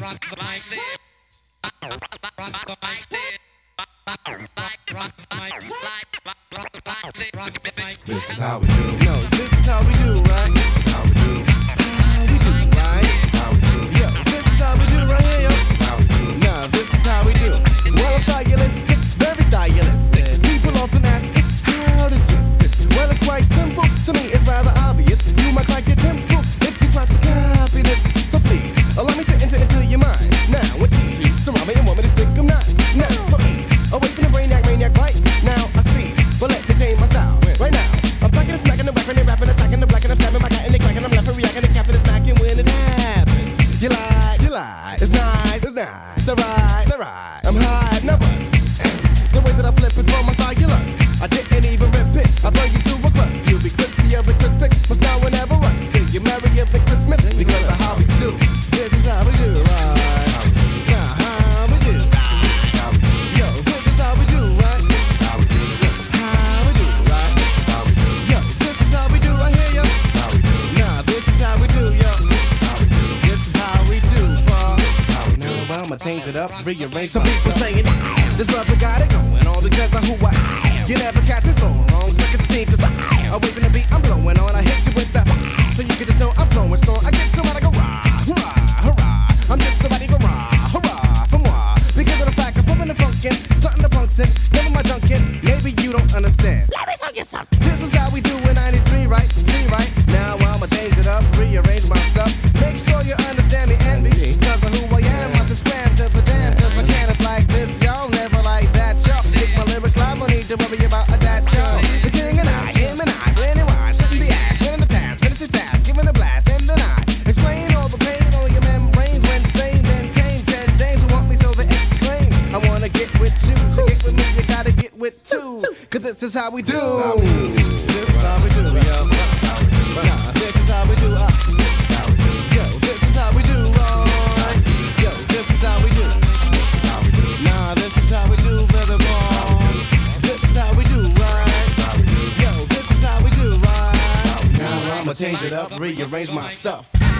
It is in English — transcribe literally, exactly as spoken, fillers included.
This is how we do. No, this is how we do, right? This is how we do. How we do, right? This is how we do. Yo, this is how we do right here, yo. This is how we do. Nah, this is how we do. Well, I'm stylistic, very stylistic. People often ask, is how does get this? Well, it's quite simple. To me, it's rather obvious. You might like your temple if you try to copy this. So please, allow me to enter into your mind. Now, what's easy? Surround me and want me to stick 'em not. Now, so ease. Away from the brainiac, maniac, right? Now, I seize. But let me tame my style. Right now, I'm packing and smacking and rapping and rapping, attacking the black and I'm stabbing my cat and they cracking. I'm laughing, reacting, the captain is smacking when it happens. You lie, you lie. It's nice, it's nice. It's alright, it's alright. I'm high, now bust. The way that I flip it from my stylus, I didn't even rip it. I burn you to a crust. You'll be crispier than Crispix. My style will never rust till you're merrier than Christmas. Because of how we do. This is how we do, right? Now, how we do. Yo, this is how we do, right? This is how we do. How we do, right? This is how we do. Yo, this is how we do right here, yo. This is how we do. Nah, this is how we do, yo. This is how we do. This is how we do, bro. This is how we do. Now I'ma change it up, rearrange. Some people saying this brother got it going on because of who I am. You never catch me flowing wrong, suck at the steam 'cause I am. Away from the beat, I'm blowing on. I hit you with the so you can just know I'm flowing strong. I get somebody go rah, hurrah, hurrah. I'm just somebody go rah, hurrah, for moi. Because of the fact I'm pumping the funkin', starting the punkin', never my junkin'. Maybe you don't understand. Let me tell you something. This is how we do in ninety-three, right? See, right? Now I'ma change it up, rearrange my stuff. Make sure you understand me and me. Cause of who I am, I just scram to the damn. Cause my can is like this, y'all. Never like that, y'all. Make my lyrics live, no need to worry about a that, y'all. The king and I, him and I, when and why, shouldn't be asked. Winning the task, finishing fast, giving a blast, and then I explain all the pain, all your membranes. When sane, then tame, ten dames who want me so they exclaim. I wanna get with you, to get with me, you gotta get with two. Cause this is how we do. This is how we do, yo. Nah, this is how we do, uh. This is how we do. Yo, this is how we do, right? Yo, this is how we do. This is how we do. Nah, this is how we do, baby boy. This is how we do, right? This is how we do. Yo, this is how we do, right? This is how we do. Now I'ma change it up, rearrange my stuff.